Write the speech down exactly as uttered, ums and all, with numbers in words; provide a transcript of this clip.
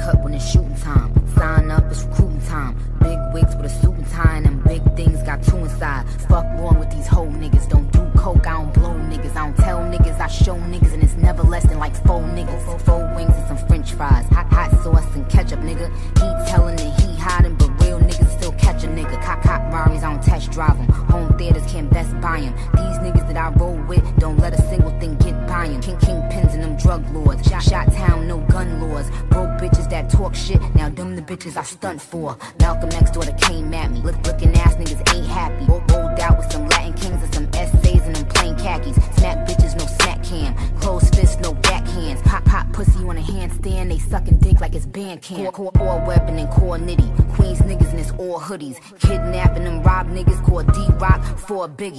cut when it's shooting time. Sign up, it's recruiting time. Big wigs with a suit and tie, and them big things got two inside. Fuck wrong with these hoe niggas. Don't do coke, I don't blow niggas. I don't tell niggas, I show niggas, and it's never less than like four niggas. Four wings and some french fries, hot, hot sauce and ketchup, nigga. He telling that he hiding, but real niggas still catch a nigga. Cop, cop Rari's, I don't test drive them. Home theaters can't best buy them. These niggas that I roll with don't let a single thing get by them. King, king pins and them drug lords. Shot, shot town, no gun laws. Broke bitches that talk shit, now them the bitches I stunt for. Malcolm X daughter came at me. Look, looking ass niggas ain't happy. Rolled out with some Latin kings and some essays and them plain khakis. Smack bitches, no smack cam. Closed fist, no backhands. Pop, pop pussy on a handstand. They sucking dick like it's band camp. Core, core weapon and core nitty. Queens niggas and it's all hoodies. Kidnapping them rob niggas. Called D-Rock for a biggie.